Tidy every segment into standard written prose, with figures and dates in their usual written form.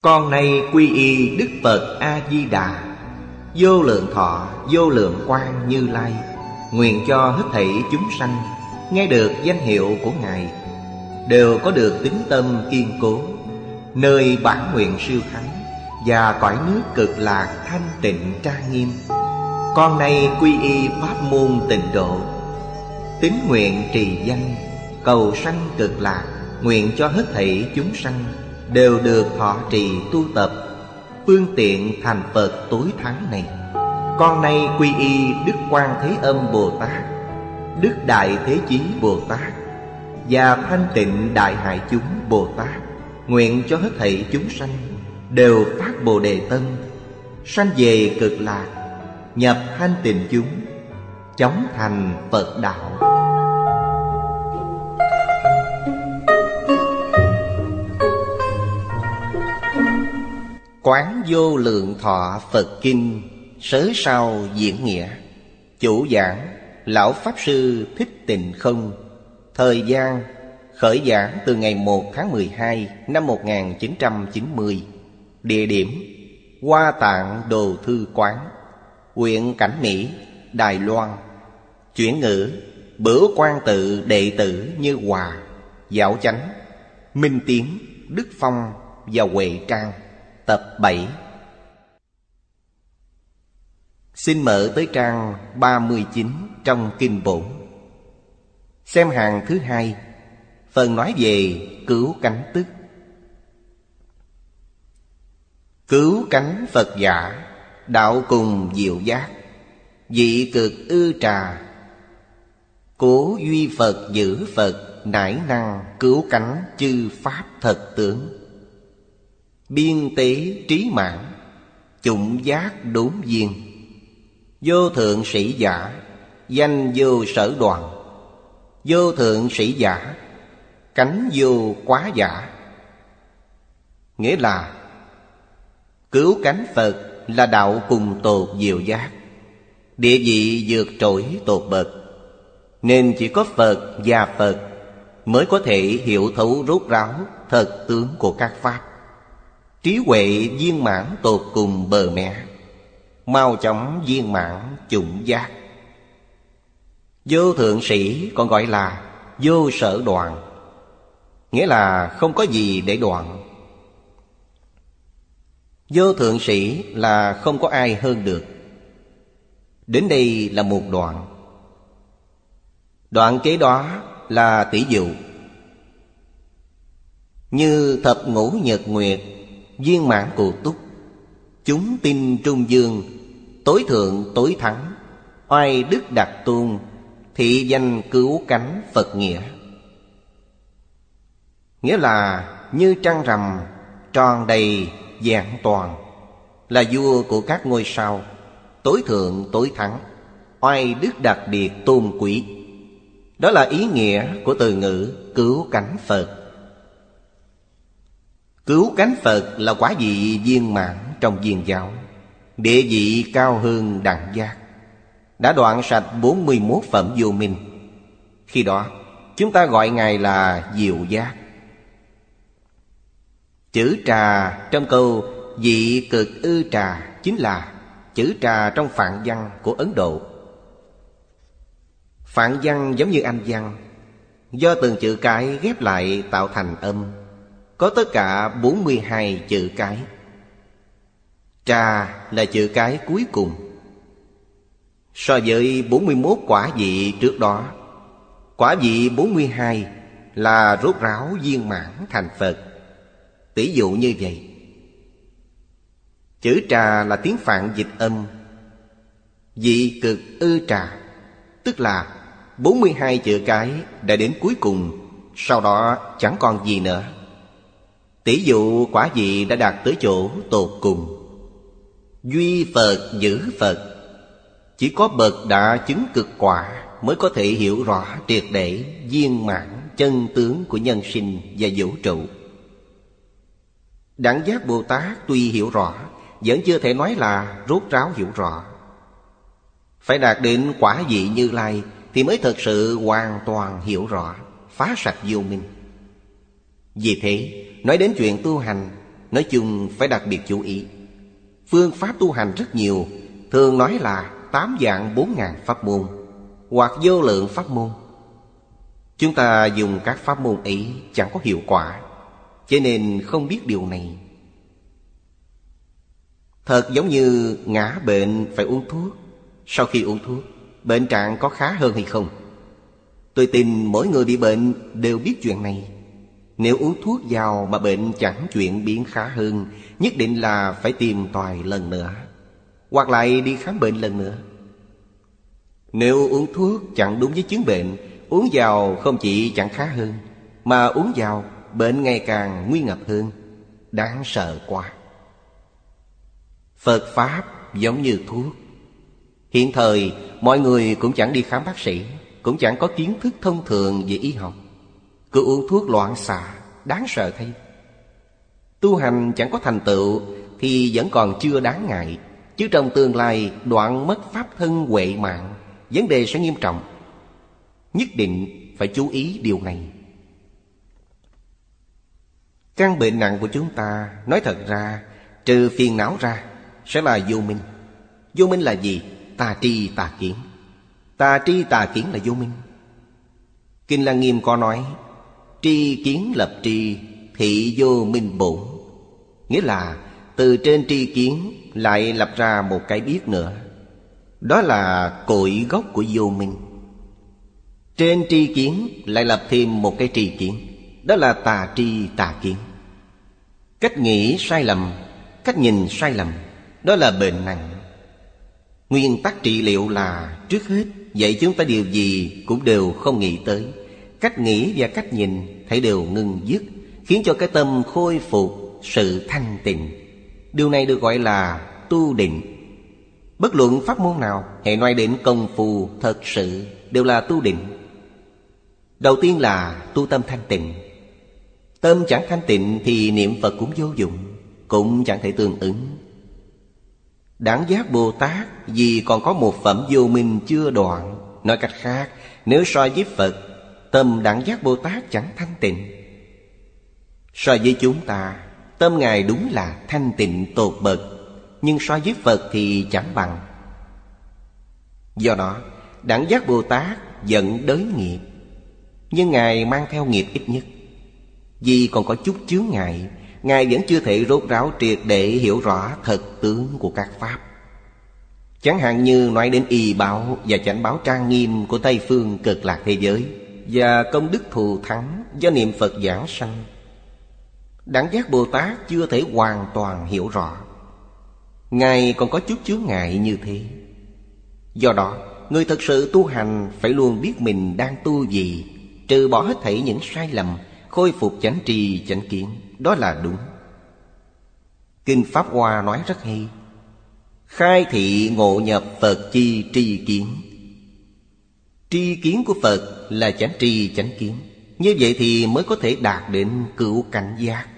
Con nay quy y Đức Phật A-di-đà, vô lượng thọ vô lượng quang Như Lai, nguyện cho hết thảy chúng sanh nghe được danh hiệu của Ngài đều có được tín tâm kiên cố, nơi bản nguyện siêu thắng và cõi nước cực lạc thanh tịnh trang nghiêm. Con nay quy y pháp môn tịnh độ, tín nguyện trì danh cầu sanh cực lạc, nguyện cho hết thảy chúng sanh đều được thọ trì tu tập phương tiện thành Phật tối thắng này. Con nay quy y Đức Quan Thế Âm Bồ Tát, Đức Đại Thế Chí Bồ Tát và Thanh Tịnh Đại Hải Chúng Bồ Tát, nguyện cho hết thảy chúng sanh đều phát Bồ Đề tâm, sanh về cực lạc, nhập thanh tịnh chúng, chóng thành Phật đạo. Quán Vô Lượng Thọ Phật Kinh sớ sau diễn nghĩa. Chủ giảng Lão Pháp Sư Thích Tịnh Không. Thời gian khởi giảng từ ngày 1 tháng 12 năm 1990. Địa điểm Hoa Tạng Đồ Thư Quán, huyện Cảnh Mỹ, Đài Loan. Chuyển ngữ Bửu Quan Tự đệ tử Như Hòa, Giáo Chánh, Minh Tiến, Đức Phong và Huệ Trang. Tập 7. Xin mở tới trang 39 trong Kinh Bổn. Xem hàng thứ hai, phần nói về cứu cánh tức. Cứu cánh Phật giả, đạo cùng diệu giác, dị cực ư trà. Cố duy Phật giữ Phật, nải năng cứu cánh chư Pháp thật tướng. Biên tế trí mãn, chủng giác đốn viên. Vô thượng sĩ giả, danh vô sở đoạn. Vô thượng sĩ giả, cánh vô quá giả. Nghĩa là cứu cánh Phật là đạo cùng tột diệu giác, địa vị vượt trội tột bậc, nên chỉ có Phật và Phật mới có thể hiểu thấu rốt ráo thật tướng của các Pháp. Trí huệ viên mãn tột cùng bờ mẹ, mau chóng viên mãn chủng giác. Vô thượng sĩ còn gọi là vô sở đoạn, nghĩa là không có gì để đoạn. Vô thượng sĩ là không có ai hơn được. Đến đây là một đoạn. Đoạn kế đó là tỷ dụ. Như thập ngũ nhật nguyệt, viên mãn cụ túc, chúng tinh trung dương, tối thượng tối thắng, oai đức đặc tôn, thị danh cứu cánh Phật nghĩa. Nghĩa là như trăng rằm tròn đầy vẹn toàn, là vua của các ngôi sao, tối thượng tối thắng, oai đức đặc biệt tôn quý. Đó là ý nghĩa của từ ngữ cứu cánh Phật. Cứu cánh Phật là quả vị viên mãn trong viên giáo, địa vị cao hơn đẳng giác, đã đoạn sạch 41 phẩm vô minh. Khi đó chúng ta gọi Ngài là diệu giác. Chữ trà trong câu dị cực ư trà chính là chữ trà trong Phạn văn của Ấn Độ. Phạn văn giống như Anh văn, do từng chữ cái ghép lại tạo thành âm, có tất cả 42 chữ cái. Trà là chữ cái cuối cùng. So với 41 quả vị trước đó, quả vị 42 là rốt ráo viên mãn thành Phật. Tỷ dụ như vậy. Chữ trà là tiếng Phạn dịch âm. Dị cực ư trà, tức là 42 chữ cái đã đến cuối cùng, sau đó chẳng còn gì nữa. Tỷ dụ quả vị đã đạt tới chỗ tột cùng. Duy Phật giữ Phật, chỉ có bậc đã chứng cực quả mới có thể hiểu rõ triệt để viên mãn chân tướng của nhân sinh và vũ trụ. Đẳng giác Bồ Tát tuy hiểu rõ, vẫn chưa thể nói là rốt ráo hiểu rõ. Phải đạt đến quả vị Như Lai thì mới thật sự hoàn toàn hiểu rõ, phá sạch vô minh. Vì thế, nói đến chuyện tu hành, Nói chung phải đặc biệt chú ý. Phương pháp tu hành rất nhiều, thường nói là 8 vạn 4 ngàn pháp môn, hoặc vô lượng pháp môn. Chúng ta dùng các pháp môn ấy chẳng có hiệu quả, cho nên không biết điều này. Thật giống như ngã bệnh phải uống thuốc. Sau khi uống thuốc, bệnh trạng có khá hơn hay không? Tôi tin mỗi người bị bệnh đều biết chuyện này. Nếu uống thuốc vào mà bệnh chẳng chuyển biến khá hơn, nhất định là phải tìm tòi lần nữa, hoặc lại đi khám bệnh lần nữa. Nếu uống thuốc chẳng đúng với chứng bệnh, uống vào không chỉ chẳng khá hơn, mà uống vào bệnh ngày càng nguy ngập hơn. Đáng sợ quá. Phật Pháp giống như thuốc. Hiện thời mọi người cũng chẳng đi khám bác sĩ, cũng chẳng có kiến thức thông thường về y học, cứ uống thuốc loạn xạ, đáng sợ thay. Tu hành chẳng có thành tựu thì vẫn còn chưa đáng ngại, chứ trong tương lai đoạn mất pháp thân huệ mạng, vấn đề sẽ nghiêm trọng. Nhất định phải chú ý điều này. Căn bệnh nặng của chúng ta, nói thật ra, trừ phiền não ra, sẽ là vô minh. Vô minh là gì? Tà tri tà kiến. Tà tri tà kiến là vô minh. Kinh Lăng Nghiêm có nói: tri kiến lập tri, thị vô minh bổn. Nghĩa là từ trên tri kiến lại lập ra một cái biết nữa. Đó là cội gốc của vô minh. Trên tri kiến lại lập thêm một cái tri kiến. Đó là tà tri tà kiến. Cách nghĩ sai lầm, cách nhìn sai lầm, đó là bệnh nặng. Nguyên tắc trị liệu là trước hết dạy chúng ta điều gì cũng đều không nghĩ tới. Cách nghĩ và cách nhìn thấy đều ngừng dứt, khiến cho cái tâm khôi phục sự thanh tịnh. Điều này được gọi là tu định. Bất luận pháp môn nào, hãy nói đến công phu thật sự, đều là tu định. Đầu tiên là tu tâm thanh tịnh. Tâm chẳng thanh tịnh thì niệm Phật cũng vô dụng, cũng chẳng thể tương ứng. Đẳng giác Bồ Tát vì còn có một phẩm vô minh chưa đoạn. Nói cách khác, nếu so với Phật, tâm đẳng giác Bồ Tát chẳng thanh tịnh. So với chúng ta, tâm Ngài đúng là thanh tịnh tột bậc, nhưng so với Phật thì chẳng bằng. Do đó, đẳng giác Bồ Tát dẫn đới nghiệp, nhưng Ngài mang theo nghiệp ít nhất. Vì còn có chút chướng ngại, Ngài vẫn chưa thể rốt ráo triệt để hiểu rõ thật tướng của các pháp. Chẳng hạn như nói đến y báo và chánh báo trang nghiêm của Tây phương Cực Lạc thế giới, và công đức thù thắng do niệm Phật giảng sanh, đẳng giác Bồ Tát chưa thể hoàn toàn hiểu rõ. Ngài còn có chút chướng ngại như thế. Do đó, người thật sự tu hành phải luôn biết mình đang tu gì, trừ bỏ hết thảy những sai lầm, khôi phục chánh tri chánh kiến. Đó là đúng. Kinh Pháp Hoa nói rất hay: khai thị ngộ nhập Phật chi tri kiến. Tri kiến của Phật là chánh tri chánh kiến. Như vậy thì mới có thể đạt đến cửu cảnh giác.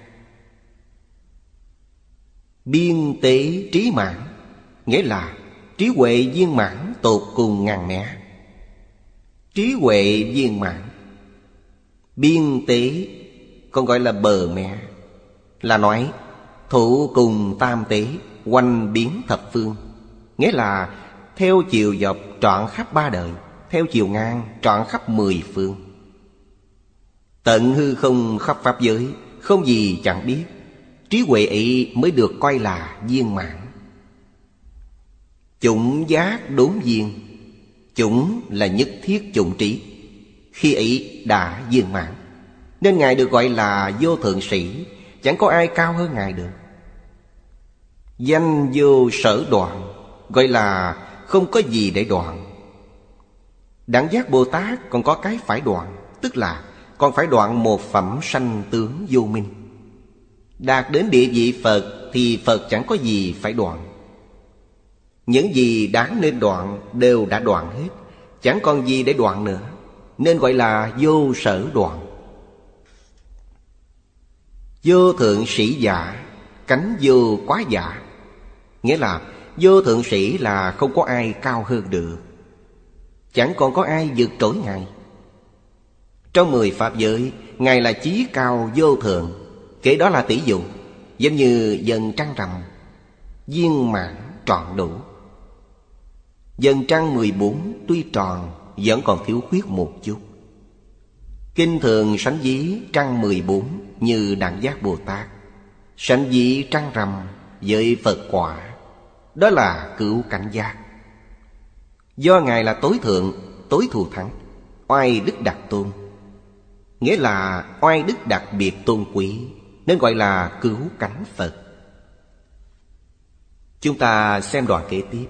Biên tế trí mãn, nghĩa là trí huệ viên mãn tột cùng ngàn mẻ. Trí huệ viên mãn. Biên tế còn gọi là bờ mẹ, là nói thủ cùng tam tế, quanh biến thập phương. Nghĩa là theo chiều dọc trọn khắp ba đời, theo chiều ngang trọn khắp 10 phương. Tận hư không khắp pháp giới, không gì chẳng biết. Trí huệ ấy mới được coi là viên mãn. Chủng giác đốn viên. Chủng là nhất thiết chủng trí. Khi ấy đã viên mãn, nên Ngài được gọi là vô thượng sĩ. Chẳng có ai cao hơn Ngài được. Danh vô sở đoạn, gọi là không có gì để đoạn. Đẳng giác Bồ Tát còn có cái phải đoạn, tức là còn phải đoạn một phẩm sanh tướng vô minh. Đạt đến địa vị Phật thì Phật chẳng có gì phải đoạn. Những gì đáng nên đoạn đều đã đoạn hết, chẳng còn gì để đoạn nữa, nên gọi là vô sở đoạn. Vô thượng sĩ giả, cánh vô quá giả. Nghĩa là vô thượng sĩ là không có ai cao hơn được, chẳng còn có ai vượt trội Ngài. Trong 10 pháp giới, Ngài là chí cao vô thượng. Kể đó là tỷ dụ. giống như vầng trăng rằm, viên mãn trọn đủ. Vầng trăng 14 tuy tròn vẫn còn thiếu khuyết một chút. Kinh thường sánh ví trăng 14 như Đẳng Giác Bồ Tát, sánh ví trăng rằm với Phật quả. Đó là cửu cảnh giác. Do Ngài là tối thượng, tối thù thắng, oai đức đặc tôn, nghĩa là oai đức đặc biệt tôn quý, nên gọi là cửu cảnh Phật. Chúng ta xem đoạn kế tiếp.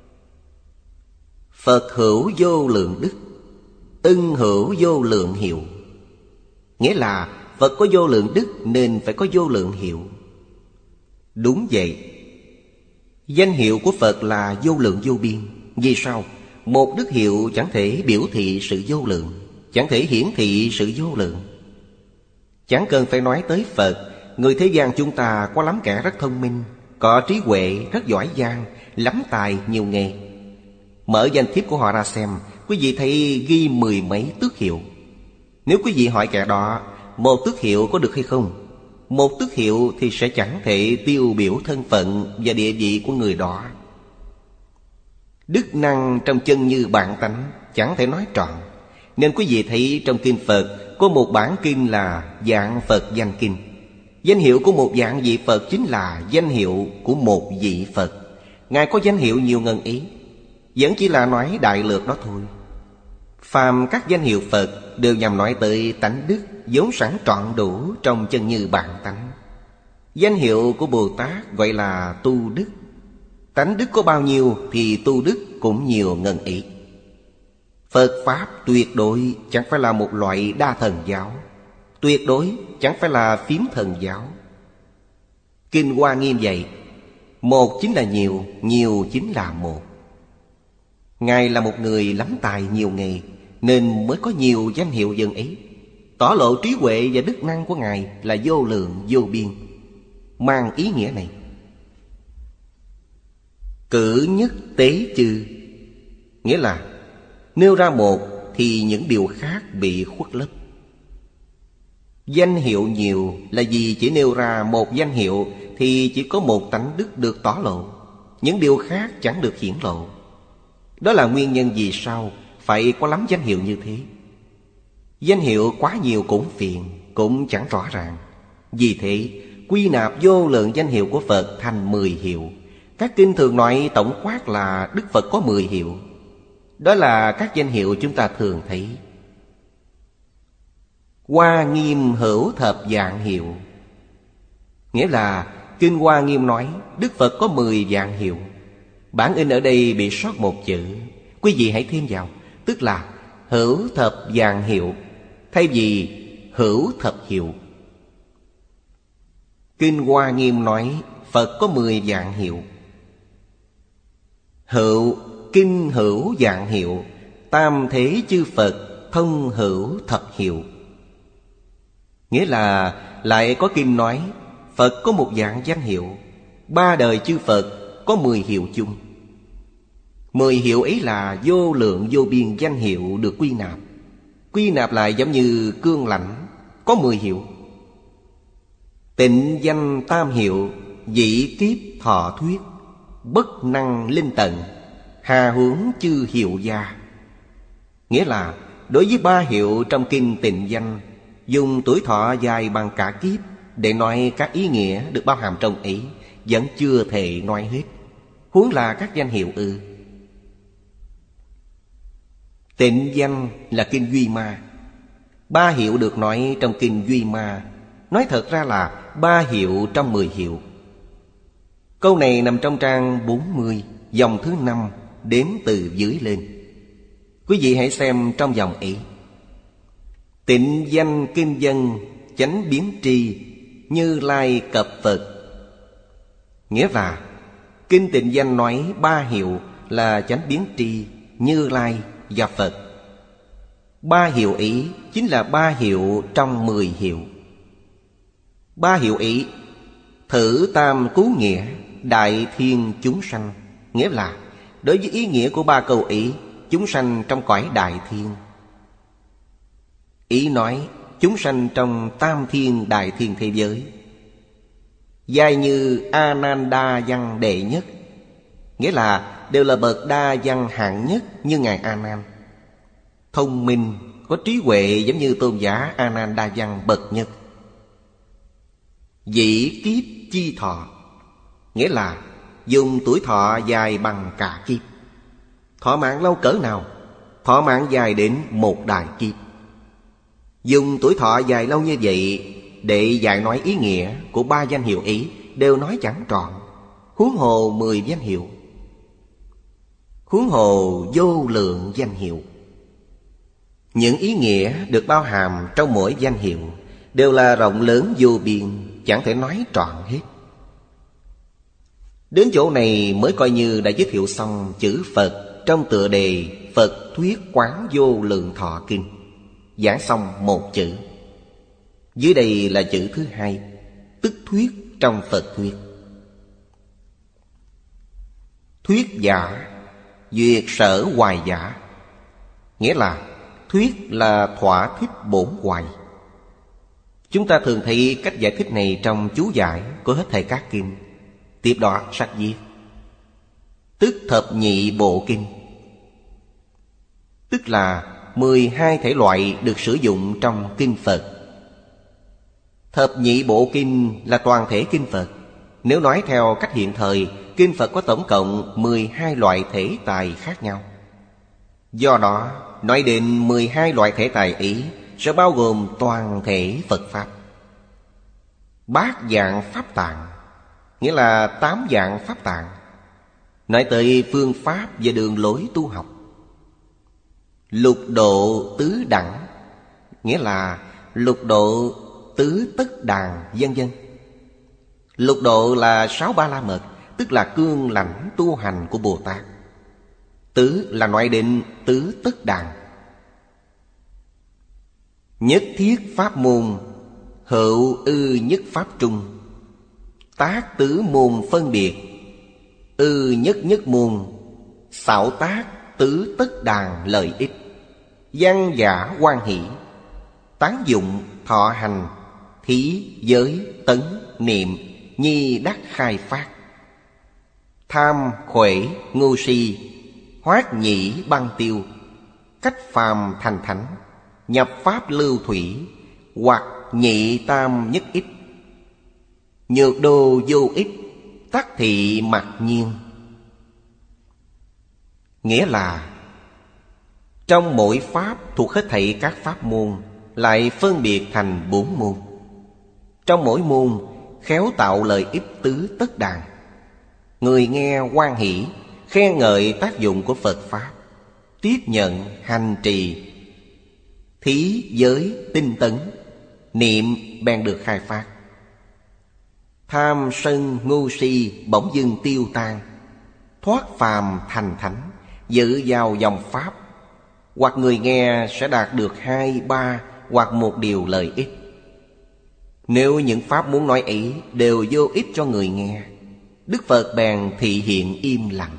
Phật hữu vô lượng đức, ưng hữu vô lượng hiệu. Nghĩa là Phật có vô lượng đức nên phải có vô lượng hiệu. Đúng vậy. Danh hiệu của Phật là vô lượng vô biên. Vì sao? Một đức hiệu chẳng thể biểu thị sự vô lượng, chẳng thể hiển thị sự vô lượng. Chẳng cần phải nói tới Phật, người thế gian chúng ta có lắm kẻ rất thông minh, có trí huệ, rất giỏi giang, lắm tài, nhiều nghề. Mở danh thiếp của họ ra xem, quý vị thấy ghi 10 mấy tước hiệu. Nếu quý vị hỏi kẻ đó, một tước hiệu có được hay không? Một tước hiệu thì sẽ chẳng thể tiêu biểu thân phận và địa vị của người đó. Đức năng trong chân như bản tánh chẳng thể nói trọn. Nên quý vị thấy trong kinh Phật có một bản kinh là Vạn Phật Danh Kinh. Danh hiệu của một vạn vị Phật chính là danh hiệu của một vị Phật. Ngài có danh hiệu nhiều ngần ý, vẫn chỉ là nói đại lược đó thôi. Phàm các danh hiệu Phật đều nhằm nói tới tánh đức vốn sẵn trọn đủ trong chân như bản tánh. Danh hiệu của Bồ Tát gọi là tu đức. Tánh đức có bao nhiêu thì tu đức cũng nhiều ngần ý. Phật Pháp tuyệt đối chẳng phải là một loại đa thần giáo, tuyệt đối chẳng phải là phiếm thần giáo. Kinh Hoa Nghiêm vậy, một chính là nhiều, nhiều chính là một. Ngài là một người lắm tài nhiều nghề, nên mới có nhiều danh hiệu dân ý, tỏ lộ trí huệ và đức năng của Ngài là vô lượng vô biên. Mang ý nghĩa này. Cử nhất tế chư, nghĩa là nêu ra một thì những điều khác bị khuất lấp. Danh hiệu nhiều là vì chỉ nêu ra một danh hiệu thì chỉ có một tánh đức được tỏ lộ, những điều khác chẳng được hiển lộ. Đó là nguyên nhân vì sao phải có lắm danh hiệu như thế. Danh hiệu quá nhiều cũng phiền, cũng chẳng rõ ràng. Vì thế quy nạp vô lượng danh hiệu của Phật thành 10 hiệu. Các kinh thường nói tổng quát là Đức Phật có 10 hiệu. Đó là các danh hiệu chúng ta thường thấy. Hoa Nghiêm hữu thập vạn hiệu, nghĩa là kinh Hoa Nghiêm nói Đức Phật có 10 vạn hiệu. Bản in ở đây bị sót một chữ, quý vị hãy thêm vào, tức là hữu thập vạn hiệu thay vì hữu thập hiệu. Kinh Hoa Nghiêm nói Phật có 10 vạn hiệu. Hữu, kinh hữu vạn hiệu, tam thế chư Phật thông hữu thập hiệu. Nghĩa là lại có kinh nói Phật có một vạn danh hiệu, 3 đời chư Phật có 10 hiệu chung. 10 hiệu ấy là vô lượng vô biên danh hiệu được quy nạp. Quy nạp lại giống như cương lãnh, có 10 hiệu. Tịnh danh tam hiệu, dĩ kiếp thọ thuyết, bất năng linh tận, hà huống chư hiệu gia. Nghĩa là đối với 3 hiệu trong kinh Tịnh Danh, dùng tuổi thọ dài bằng cả kiếp để nói các ý nghĩa được bao hàm trong ý, vẫn chưa thể nói hết, huống là các danh hiệu ư. Tịnh Danh là kinh Duy Ma. 3 hiệu được nói trong kinh Duy Ma, nói thật ra là 3 hiệu trong 10 hiệu. Câu này nằm trong trang 40, dòng thứ 5, đếm từ dưới lên. Quý vị hãy xem trong dòng ý. Tịnh danh kinh dân, chánh biến tri, Như Lai cập Phật. Nghĩa là kinh Tịnh Danh nói 3 hiệu là chánh biến tri, Như Lai và Phật. 3 hiệu ý chính là 3 hiệu trong 10 hiệu. 3 hiệu ý thử tam cứu nghĩa, đại thiên chúng sanh. Nghĩa là đối với ý nghĩa của 3 câu ý, chúng sanh trong cõi đại thiên. Ý nói chúng sanh trong tam thiên đại thiên thế giới. Giai như Ananda văn đệ nhất, nghĩa là đều là bậc đa văn hạng nhất như Ngài A Nan. Thông minh, có trí huệ giống như tôn giả Ananda văn bậc nhất. Dĩ kiếp chi thọ, nghĩa là dùng tuổi thọ dài bằng cả kiếp. Thọ mạng lâu cỡ nào? Thọ mạng dài đến một đại kiếp. Dùng tuổi thọ dài lâu như vậy để giải nói ý nghĩa của 3 danh hiệu ấy đều nói chẳng trọn, huống hồ 10 danh hiệu, huống hồ vô lượng danh hiệu. Những ý nghĩa được bao hàm trong mỗi danh hiệu đều là rộng lớn vô biên, chẳng thể nói trọn hết. Đến chỗ này mới coi như đã giới thiệu xong chữ Phật trong tựa đề Phật Thuyết Quán Vô Lượng Thọ Kinh. Giảng xong một chữ. Dưới đây là chữ thứ hai, tức thuyết trong Phật Thuyết. Thuyết giả, duyệt sở hoài giả, nghĩa là thuyết là thỏa thích bổn hoài. Chúng ta thường thấy cách giải thích này trong chú giải của hết thảy các kinh. Tiếp đó sách viết tức thập nhị bộ kinh, tức là 12 thể loại được sử dụng trong kinh Phật. Thập nhị bộ kinh là toàn thể kinh Phật. Nếu nói theo cách hiện thời, kinh Phật có tổng cộng 12 loại thể tài khác nhau. Do đó, nói đến 12 loại thể tài ấy sẽ bao gồm toàn thể Phật Pháp. Bát dạng Pháp tạng, nghĩa là 8 dạng Pháp tạng, nói tới phương pháp và đường lối tu học. Lục độ tứ đẳng, nghĩa là lục độ tứ tất đàn, vân vân. Lục độ là 6 ba la mật, tức là cương lãnh tu hành của Bồ Tát. Tứ là nói đến tứ tất đàn. Nhất thiết pháp môn, hữu ư nhất pháp trung. Tác tứ môn phân biệt, ư nhất nhất môn. Xảo tác tứ tất đàn lợi ích, văn giả hoan hỷ. Tán dụng thọ hành, thí giới tấn niệm, nhi đắc khai phát. Tham khuể ngu si, hoát nhĩ băng tiêu. Cách phàm thành thánh, nhập pháp lưu thủy. Hoặc nhị tam nhất ích, nhược đô vô ích, tắc thị mặc nhiên. Nghĩa là trong mỗi pháp thuộc hết thảy các pháp môn lại phân biệt thành 4 môn. Trong mỗi môn khéo tạo lợi ích tứ tất đàn. Người nghe hoan hỷ, khen ngợi tác dụng của Phật Pháp, tiếp nhận hành trì, thí giới tinh tấn, niệm bèn được khai phát. Tham sân ngu si bỗng dưng tiêu tan, thoát phàm thành thánh, dự vào dòng Pháp. Hoặc người nghe sẽ đạt được 2, 3 hoặc một điều lợi ích. Nếu những pháp muốn nói ấy đều vô ích cho người nghe, Đức Phật bèn thị hiện im lặng.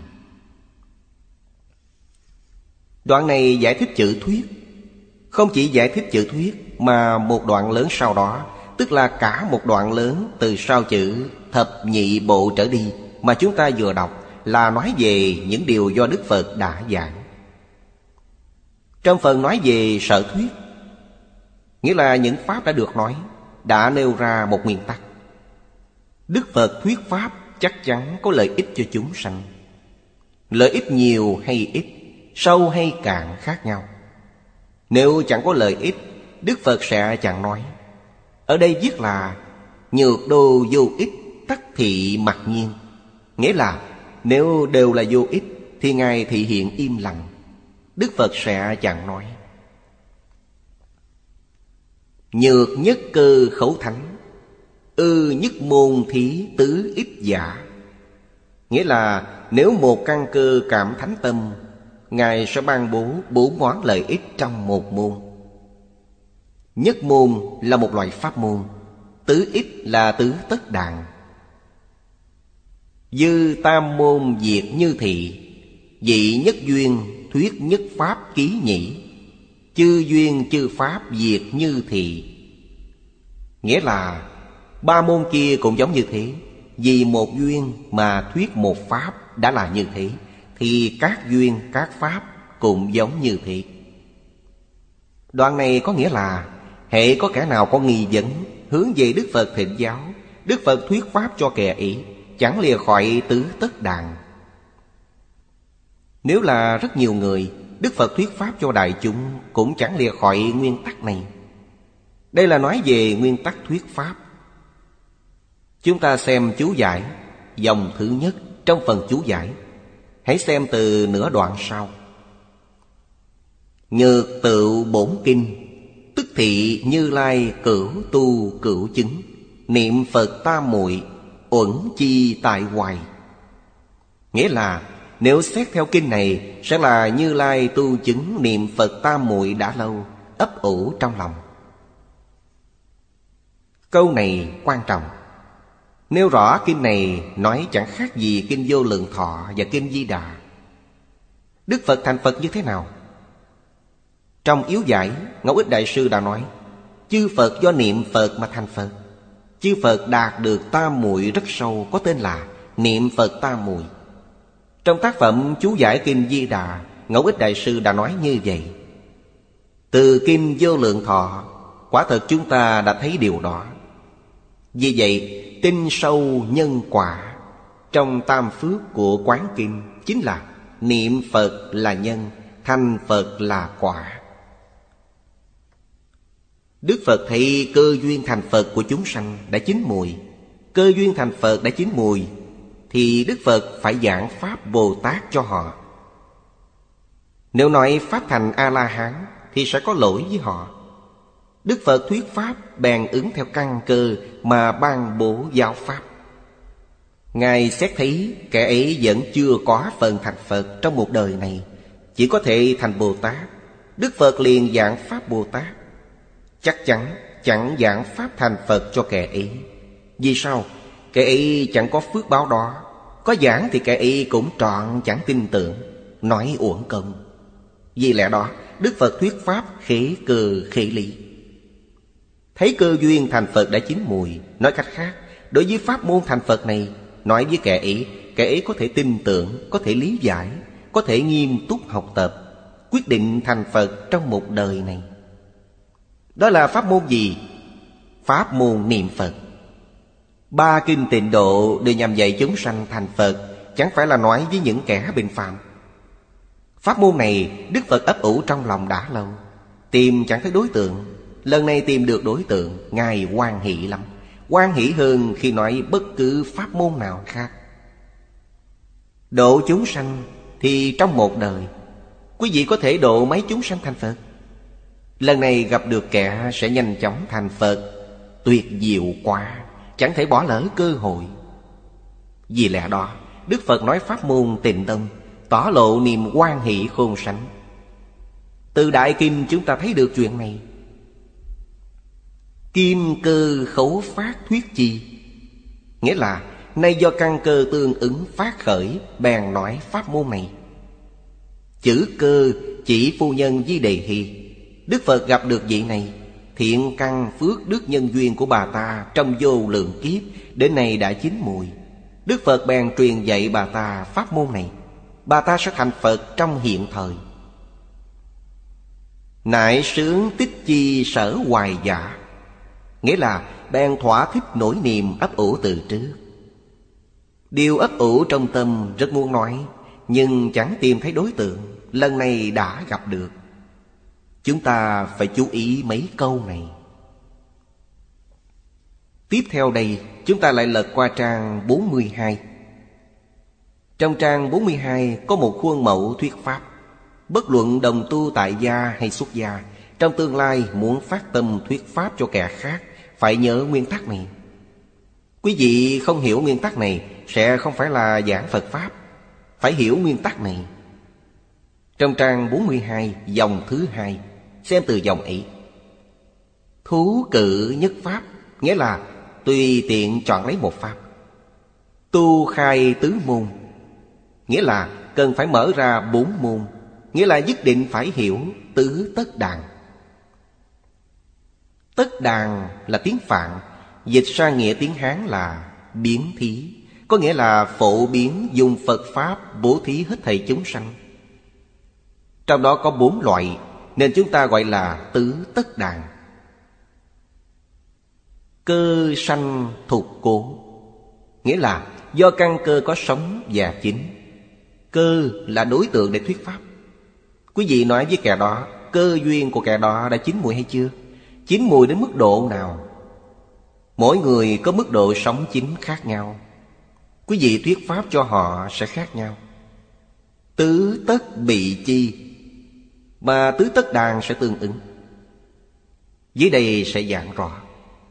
Đoạn này giải thích chữ thuyết. Không chỉ giải thích chữ thuyết, mà một đoạn lớn sau đó, tức là cả một đoạn lớn từ sau chữ thập nhị bộ trở đi mà chúng ta vừa đọc, là nói về những điều do Đức Phật đã giảng. Trong phần nói về sở thuyết, nghĩa là những pháp đã được nói, đã nêu ra một nguyên tắc. Đức Phật thuyết pháp chắc chắn có lợi ích cho chúng sanh. Lợi ích nhiều hay ít, sâu hay cạn khác nhau. Nếu chẳng có lợi ích, Đức Phật sẽ chẳng nói. Ở đây viết là nhược đô vô ích, tắc thị mặc nhiên, nghĩa là nếu đều là vô ích thì Ngài thị hiện im lặng, Đức Phật sẽ chẳng nói. Nhược nhất cơ khẩu thánh, ư nhất môn thí tứ ích giả, nghĩa là nếu một căn cơ cảm thánh tâm, Ngài sẽ ban bố 4 món lợi ích trong một môn. Nhất môn là một loại pháp môn, tứ ích là tứ tất đàn. Dư tam môn diệt như thị, dị nhất duyên thuyết nhất pháp ký nhĩ. Chư duyên chư pháp diệt như thị, nghĩa là Ba môn kia cũng giống như thế. Vì một duyên mà thuyết một pháp đã là như thế, thì các duyên, các pháp cũng giống như thế. Đoạn này có nghĩa là hễ có kẻ nào có nghi vấn hướng về Đức Phật thỉnh giáo, Đức Phật thuyết pháp cho kẻ ấy, chẳng lìa khỏi tứ tất đàn. Nếu là rất nhiều người, Đức Phật thuyết pháp cho đại chúng cũng chẳng lìa khỏi nguyên tắc này. Đây là nói về nguyên tắc thuyết pháp. Chúng ta xem chú giải dòng thứ nhất trong phần chú giải. Hãy xem từ nửa đoạn sau. Nhược tựu bổn kinh, tức thị Như Lai cửu tu cửu chứng, niệm Phật tam muội, uẩn chi tại hoài. Nghĩa là nếu xét theo kinh này, sẽ là Như Lai tu chứng niệm Phật tam muội đã lâu, ấp ủ trong lòng. Câu này quan trọng. Nêu rõ kinh này nói chẳng khác gì kinh Vô Lượng Thọ và kinh Di Đà. Đức Phật thành Phật như thế nào? Trong yếu giải, Ngẫu Ích Đại Sư đã nói, chư Phật do niệm Phật mà thành Phật. Chư Phật đạt được tam muội rất sâu, có tên là niệm Phật tam muội. Trong tác phẩm chú giải kinh Di Đà, Ngẫu Ích Đại Sư đã nói như vậy. Từ kinh Vô Lượng Thọ, quả thật chúng ta đã thấy điều đó. Vì vậy, tin sâu nhân quả trong tam phước của Quán Kinh chính là niệm Phật là nhân, thành Phật là quả. Đức Phật thấy cơ duyên thành Phật của chúng sanh đã chín mùi. Cơ duyên thành Phật đã chín mùi, thì Đức Phật phải giảng Pháp Bồ Tát cho họ. Nếu nói Pháp thành A-la-hán thì sẽ có lỗi với họ. Đức Phật thuyết Pháp bèn ứng theo căn cơ mà ban bố giáo Pháp. Ngài xét thấy kẻ ấy vẫn chưa có phần thành Phật trong một đời này, chỉ có thể thành Bồ Tát. Đức Phật liền giảng Pháp Bồ Tát. Chắc chắn chẳng giảng Pháp thành Phật cho kẻ ấy. Vì sao? Kẻ ấy chẳng có phước báo đó. Có giảng thì kẻ ấy cũng trọn chẳng tin tưởng, nói uổng công. Vì lẽ đó Đức Phật thuyết Pháp khế cơ khế lý. Thấy cơ duyên thành Phật đã chín mùi. Nói cách khác, đối với pháp môn thành Phật này, nói với kẻ ấy có thể tin tưởng, có thể lý giải, có thể nghiêm túc học tập, quyết định thành Phật trong một đời này. Đó là pháp môn gì? Pháp môn niệm Phật. Ba kinh Tịnh Độ đều nhằm dạy chúng sanh thành Phật, chẳng phải là nói với những kẻ bình phàm. Pháp môn này Đức Phật ấp ủ trong lòng đã lâu, tìm chẳng thấy đối tượng. Lần này tìm được đối tượng, Ngài hoan hỷ lắm, hoan hỷ hơn khi nói bất cứ pháp môn nào khác. Độ chúng sanh thì trong một đời, quý vị có thể độ mấy chúng sanh thành Phật. Lần này gặp được kẻ sẽ nhanh chóng thành Phật, tuyệt diệu quá, chẳng thể bỏ lỡ cơ hội. Vì lẽ đó Đức Phật nói pháp môn Tịnh Tông, tỏ lộ niềm hoan hỷ khôn sánh. Từ Đại Kinh chúng ta thấy được chuyện này. Kim cơ khẩu phát thuyết chi, nghĩa là nay do căn cơ tương ứng phát khởi, bèn nói pháp môn này. Chữ cơ chỉ phu nhân Di Đề Hy. Đức Phật gặp được vị này, thiện căn phước đức nhân duyên của bà ta trong vô lượng kiếp đến nay đã chín mùi. Đức Phật bèn truyền dạy bà ta pháp môn này. Bà ta sẽ thành Phật trong hiện thời. Nại sướng tích chi sở hoài giả, nghĩa là bèn thỏa thích nỗi niềm ấp ủ từ trước. Điều ấp ủ trong tâm rất muốn nói, nhưng chẳng tìm thấy đối tượng. Lần này đã gặp được. Chúng ta phải chú ý mấy câu này. Tiếp theo đây chúng ta lại lật qua trang 42. Trong trang 42 có một khuôn mẫu thuyết pháp. Bất luận đồng tu tại gia hay xuất gia, trong tương lai muốn phát tâm thuyết pháp cho kẻ khác, phải nhớ nguyên tắc này. Quý vị không hiểu nguyên tắc này sẽ không phải là giảng Phật Pháp. Phải hiểu nguyên tắc này. Trong trang 42 dòng thứ 2, xem từ dòng ấy. Thú cự nhất pháp, nghĩa là tùy tiện chọn lấy một pháp. Tu khai tứ môn, nghĩa là cần phải mở ra 4 môn, nghĩa là nhất định phải hiểu tứ tất đàn. Tất đàn là tiếng Phạn, dịch sang nghĩa tiếng Hán là biến thí, có nghĩa là phổ biến dùng Phật Pháp bố thí hết thảy chúng sanh. Trong đó có 4 loại, nên chúng ta gọi là tứ tất đàn. Cơ sanh thục cố, nghĩa là do căn cơ có sống và chính. Cơ là đối tượng để thuyết pháp. Quý vị nói với kẻ đó, cơ duyên của kẻ đó đã chín mùi hay chưa? Chín mùi đến mức độ nào? Mỗi người có mức độ sống chín khác nhau. Quý vị thuyết pháp cho họ sẽ khác nhau. Tứ tất bị chi, mà tứ tất đàn sẽ tương ứng. Dưới đây sẽ giảng rõ.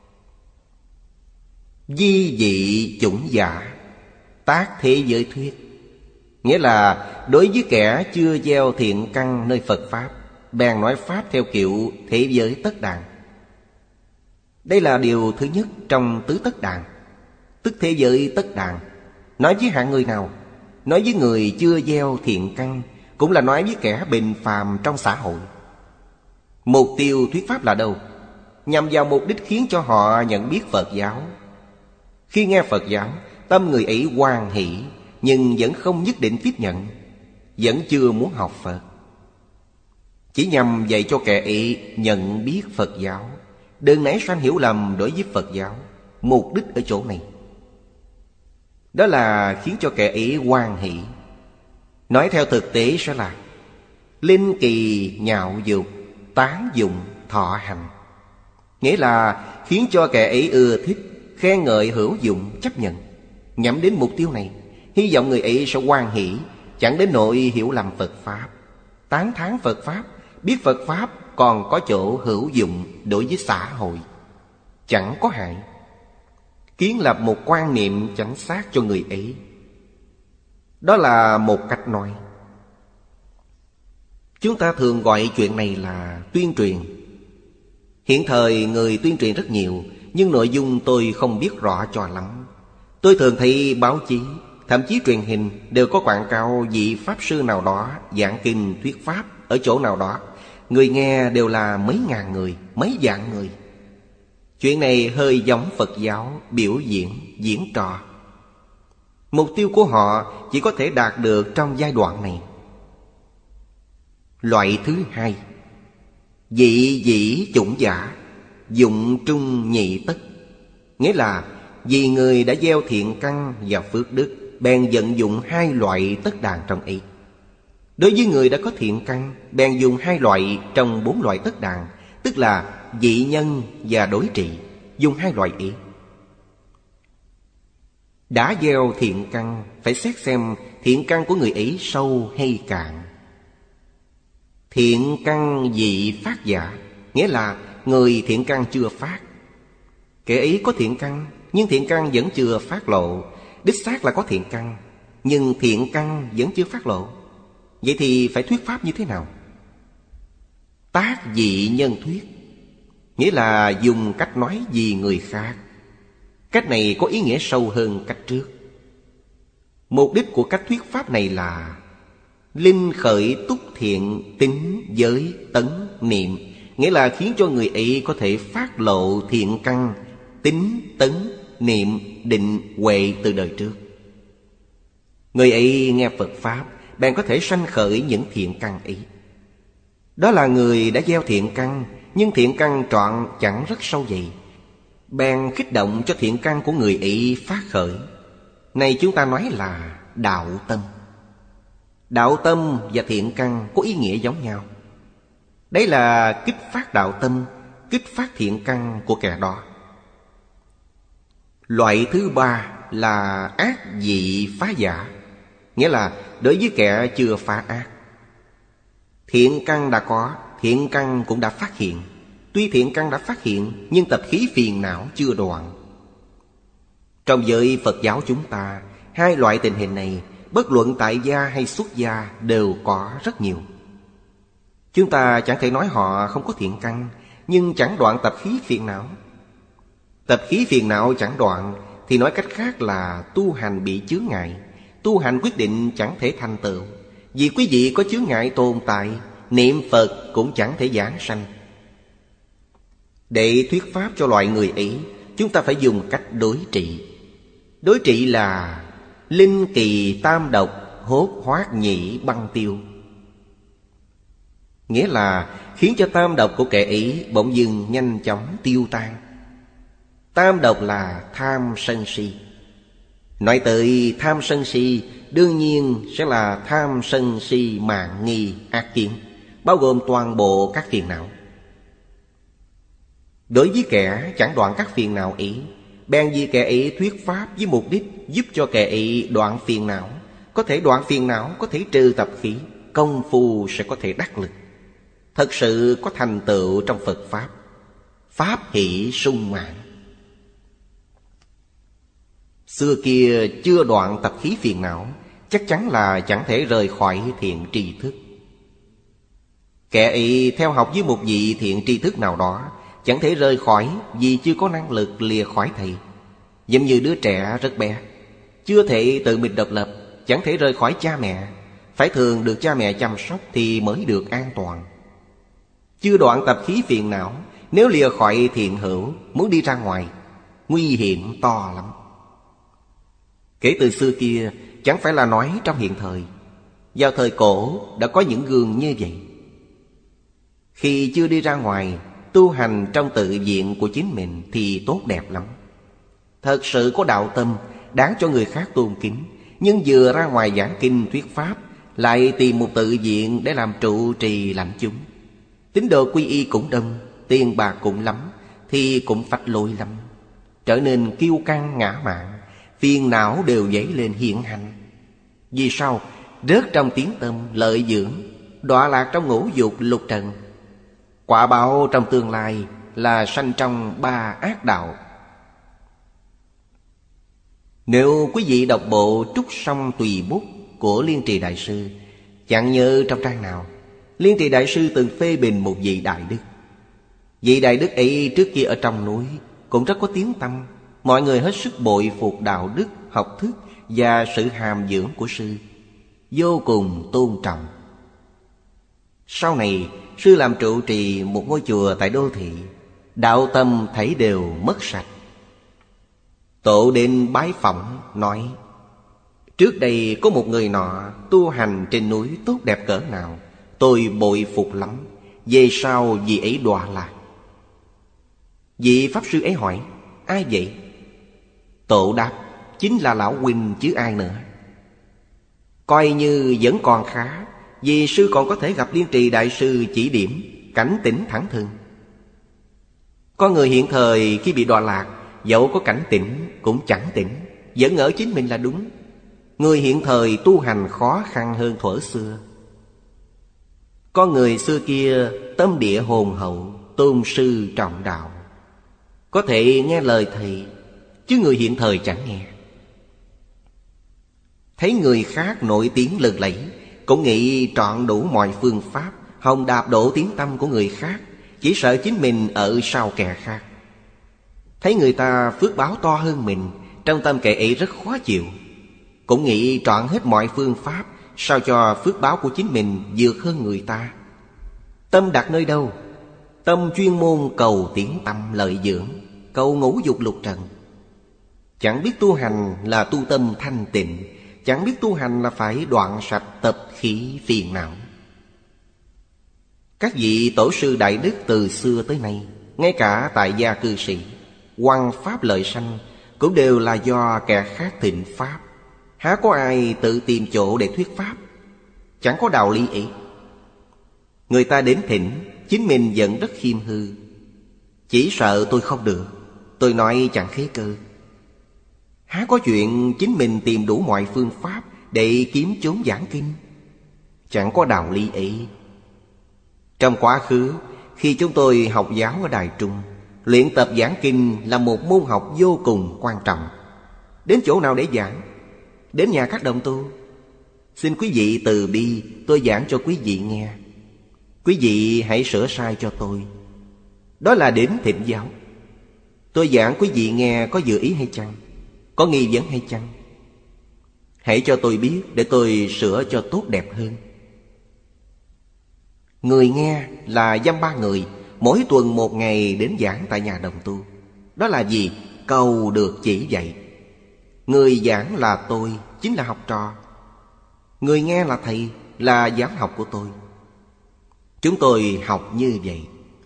Di dị chủng giả, tác thế giới thuyết, nghĩa là đối với kẻ chưa gieo thiện căn nơi Phật Pháp, bèn nói Pháp theo kiểu thế giới tất đàn. Đây là điều thứ nhất trong tứ tất đàn, tức thế giới tất đàn. Nói với hạng người nào? Nói với người chưa gieo thiện căn, cũng là nói với kẻ bình phàm trong xã hội. Mục tiêu thuyết pháp là đâu? Nhằm vào mục đích khiến cho họ nhận biết Phật giáo. Khi nghe Phật giáo, tâm người ấy hoan hỷ, nhưng vẫn không nhất định tiếp nhận, vẫn chưa muốn học Phật. Chỉ nhằm dạy cho kẻ ấy nhận biết Phật giáo, đừng nảy sanh hiểu lầm đối với Phật giáo. Mục đích ở chỗ này, đó là khiến cho kẻ ấy hoan hỷ. Nói theo thực tế sẽ là linh kỳ nhạo dục, tán dụng thọ hành, nghĩa là khiến cho kẻ ấy ưa thích, khen ngợi hữu dụng, chấp nhận. Nhắm đến mục tiêu này, hy vọng người ấy sẽ hoan hỷ, chẳng đến nỗi hiểu lầm Phật Pháp, tán thán Phật Pháp, biết Phật Pháp còn có chỗ hữu dụng đối với xã hội, chẳng có hại. Kiến lập một quan niệm chánh xác cho người ấy. Đó là một cách nói. Chúng ta thường gọi chuyện này là tuyên truyền. Hiện thời người tuyên truyền rất nhiều, nhưng nội dung tôi không biết rõ cho lắm. Tôi thường thấy báo chí, thậm chí truyền hình đều có quảng cáo vị Pháp sư nào đó giảng kinh thuyết Pháp ở chỗ nào đó. Người nghe đều là mấy ngàn người, mấy vạn người. Chuyện này hơi giống Phật giáo biểu diễn, diễn trò. Mục tiêu của họ chỉ có thể đạt được trong giai đoạn này. Loại thứ hai, dị dĩ chủng giả, dụng trung nhị tất, nghĩa là vì người đã gieo thiện căn và phước đức, bèn vận dụng 2 loại tất đàn trong ý. Đối với người đã có thiện căn, bèn dùng 2 loại trong 4 loại tất đàn, tức là dị nhân và đối trị, dùng 2 loại ý. Đã gieo thiện căn, phải xét xem thiện căn của người ấy sâu hay cạn. Thiện căn dị phát giả, nghĩa là người thiện căn chưa phát. Kẻ ấy có thiện căn, nhưng thiện căn vẫn chưa phát lộ. Đích xác là có thiện căn, nhưng thiện căn vẫn chưa phát lộ. Vậy thì phải thuyết pháp như thế nào? Tác dị nhân thuyết, nghĩa là dùng cách nói vì người khác. Cách này có ý nghĩa sâu hơn cách trước. Mục đích của cách thuyết pháp này là linh khởi túc thiện tín giới tấn niệm, nghĩa là khiến cho người ấy có thể phát lộ thiện căn, tín tấn niệm định huệ từ đời trước. Người ấy nghe Phật Pháp, bèn có thể sanh khởi những thiện căn ấy. Đó là người đã gieo thiện căn, nhưng thiện căn trọn chẳng rất sâu dày, bèn kích động cho thiện căn của người ấy phát khởi. Này chúng ta nói là đạo tâm. Đạo tâm và thiện căn có ý nghĩa giống nhau. Đấy là kích phát đạo tâm, kích phát thiện căn của kẻ đó. Loại thứ ba là ác dị phá giả, nghĩa là đối với kẻ chưa phá ác. Thiện căn đã có, thiện căn cũng đã phát hiện. Tuy thiện căn đã phát hiện, nhưng tập khí phiền não chưa đoạn. Trong giới Phật giáo chúng ta, 2 loại tình hình này, bất luận tại gia hay xuất gia, đều có rất nhiều. Chúng ta chẳng thể nói họ không có thiện căn, nhưng chẳng đoạn tập khí phiền não. Tập khí phiền não chẳng đoạn, thì nói cách khác là tu hành bị chướng ngại. Tu hành quyết định chẳng thể thành tựu. Vì quý vị có chướng ngại tồn tại, niệm Phật cũng chẳng thể giảng sanh. Để thuyết pháp cho loại người ấy, chúng ta phải dùng cách đối trị. Đối trị là linh kỳ tam độc, hốt hoát nhĩ băng tiêu. Nghĩa là khiến cho tam độc của kẻ ý bỗng dưng nhanh chóng tiêu tan. Tam độc là tham sân si. Nói tới tham sân si, đương nhiên sẽ là tham sân si mạn nghi ác kiến, bao gồm toàn bộ các phiền não. Đối với kẻ chẳng đoạn các phiền não ý, bèn vì kẻ ý thuyết pháp với mục đích giúp cho kẻ ý đoạn phiền não. Có thể đoạn phiền não, có thể trừ tập khí, công phu sẽ có thể đắc lực, thật sự có thành tựu trong Phật Pháp. Pháp hỷ sung mãn. Xưa kia chưa đoạn tập khí phiền não, chắc chắn là chẳng thể rời khỏi thiện tri thức. Kẻ ý theo học với một vị thiện tri thức nào đó, chẳng thể rời khỏi vì chưa có năng lực lìa khỏi thầy. Giống như đứa trẻ rất bé, chưa thể tự mình độc lập, chẳng thể rời khỏi cha mẹ, phải thường được cha mẹ chăm sóc thì mới được an toàn. Chưa đoạn tập khí phiền não, nếu lìa khỏi thiện hữu, muốn đi ra ngoài, nguy hiểm to lắm. Kể từ xưa kia, chẳng phải là nói trong hiện thời. Vào thời cổ đã có những gương như vậy. Khi chưa đi ra ngoài, tu hành trong tự viện của chính mình thì tốt đẹp lắm. Thật sự có đạo tâm, đáng cho người khác tôn kính. Nhưng vừa ra ngoài giảng kinh thuyết pháp, lại tìm một tự viện để làm trụ trì lãnh chúng. Tín đồ quy y cũng đông, tiền bạc cũng lắm, thì cũng phách lối lắm. Trở nên kiêu căng ngã mạn, phiền não đều dấy lên hiện hành. Vì sao? Rớt trong tiếng tâm lợi dưỡng, đọa lạc trong ngũ dục lục trần. Quả báo trong tương lai là sanh trong ba ác đạo. Nếu quý vị đọc bộ Trúc Song Tùy Bút của Liên Trì Đại Sư, chẳng nhớ trong trang nào Liên Trì Đại Sư từng phê bình một vị đại đức. Vị đại đức ấy trước kia ở trong núi cũng rất có tiếng tăm. Mọi người hết sức bội phục đạo đức, học thức và sự hàm dưỡng của sư, vô cùng tôn trọng. Sau này sư làm trụ trì một ngôi chùa tại đô thị, đạo tâm thấy đều mất sạch. Tổ đến bái phỏng nói: trước đây có một người nọ tu hành trên núi tốt đẹp cỡ nào, tôi bội phục lắm. Về sau vị ấy đọa lạc. Vị pháp sư ấy hỏi: ai vậy? Tổ đáp: chính là lão huynh chứ ai nữa. Coi như vẫn còn khá, vì sư còn có thể gặp Liên Trì Đại Sư chỉ điểm, cảnh tỉnh thẳng thừng. Có người hiện thời khi bị đọa lạc, dẫu có cảnh tỉnh cũng chẳng tỉnh, vẫn ngỡ chính mình là đúng. Người hiện thời tu hành khó khăn hơn thuở xưa. Có người xưa kia tâm địa hồn hậu, tôn sư trọng đạo, có thể nghe lời thầy, chứ người hiện thời chẳng nghe. Thấy người khác nổi tiếng lừng lẫy, cũng nghĩ trọn đủ mọi phương pháp hòng đạp đổ tiếng tăm của người khác, chỉ sợ chính mình ở sau kẻ khác. Thấy người ta phước báo to hơn mình, trong tâm kẻ ấy rất khó chịu, cũng nghĩ trọn hết mọi phương pháp sao cho phước báo của chính mình vượt hơn người ta. Tâm đặt nơi đâu? Tâm chuyên môn cầu tiếng tăm lợi dưỡng, cầu ngũ dục lục trần. Chẳng biết tu hành là tu tâm thanh tịnh, chẳng biết tu hành là phải đoạn sạch tập khí phiền não. Các vị tổ sư đại đức từ xưa tới nay, ngay cả tại gia cư sĩ, hoằng pháp lợi sanh, cũng đều là do kẻ khác thịnh pháp. Há có ai tự tìm chỗ để thuyết pháp? Chẳng có đạo lý ấy. Người ta đến thỉnh, chính mình vẫn rất khiêm hư. Chỉ sợ tôi không được, tôi nói chẳng khế cơ. Há có chuyện chính mình tìm đủ mọi phương pháp để kiếm chốn giảng kinh? Chẳng có đạo lý ấy. Trong quá khứ, khi chúng tôi học giáo ở Đài Trung, luyện tập giảng kinh là một môn học vô cùng quan trọng. Đến chỗ nào để giảng? Đến nhà các đồng tu. Xin quý vị từ bi, tôi giảng cho quý vị nghe. Quý vị hãy sửa sai cho tôi. Đó là đến thịnh giáo. Tôi giảng quý vị nghe có vừa ý hay chăng? Có nghi vấn hay chăng? Hãy cho tôi biết để tôi sửa cho tốt đẹp hơn. Người nghe là dăm ba người, mỗi tuần một ngày đến giảng tại nhà đồng tu. Đó là gì? cầu được chỉ dạy. Người giảng là tôi, chính là học trò. Người nghe là thầy, là giáo học của tôi. Chúng tôi học như vậy.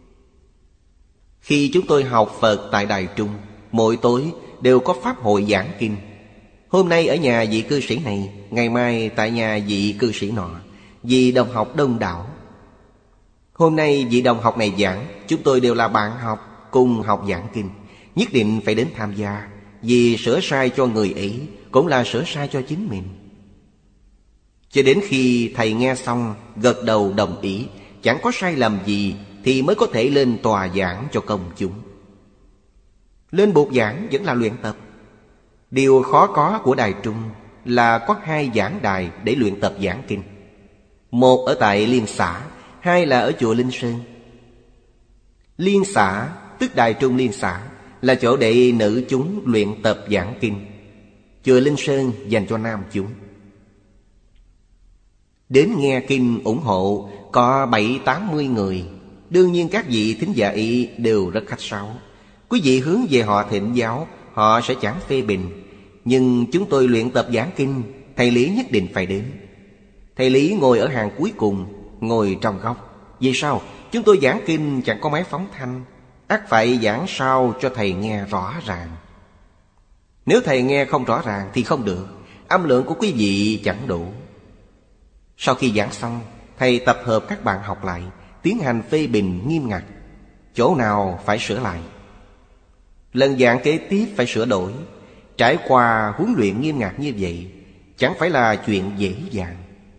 Khi chúng tôi học Phật tại Đài Trung, mỗi tối đều có pháp hội giảng kinh. Hôm nay ở nhà vị cư sĩ này, ngày mai tại nhà vị cư sĩ nọ, vì đồng học đông đảo. Hôm nay vị đồng học này giảng, chúng tôi đều là bạn học, cùng học giảng kinh, nhất định phải đến tham gia, vì sửa sai cho người ấy cũng là sửa sai cho chính mình. Cho đến khi thầy nghe xong, gật đầu đồng ý, chẳng có sai lầm gì, thì mới có thể lên tòa giảng cho công chúng. Lên bục giảng vẫn là luyện tập. Điều khó có của Đài Trung là có 2 giảng đài để luyện tập giảng kinh. Một ở tại Liên xã, 2 là ở chùa Linh Sơn. Liên xã, tức Đài Trung Liên xã, là chỗ để nữ chúng luyện tập giảng kinh. Chùa Linh Sơn dành cho nam chúng. Đến nghe kinh ủng hộ có 70-80 người. Đương nhiên các vị thính giả ý đều rất khách sáo. Quý vị hướng về họ thỉnh giáo, họ sẽ chẳng phê bình. Nhưng chúng tôi luyện tập giảng kinh, thầy Lý nhất định phải đến. Thầy Lý ngồi ở hàng cuối cùng, ngồi trong góc. Vì sao? Chúng tôi giảng kinh chẳng có máy phóng thanh, ắt phải giảng sao cho thầy nghe rõ ràng. Nếu thầy nghe không rõ ràng thì không được, âm lượng của quý vị chẳng đủ. Sau khi giảng xong, thầy tập hợp các bạn học lại, tiến hành phê bình nghiêm ngặt. Chỗ nào phải sửa lại, lần giảng kế tiếp phải sửa đổi. Trải qua huấn luyện nghiêm ngặt như vậy, chẳng phải là chuyện dễ dàng.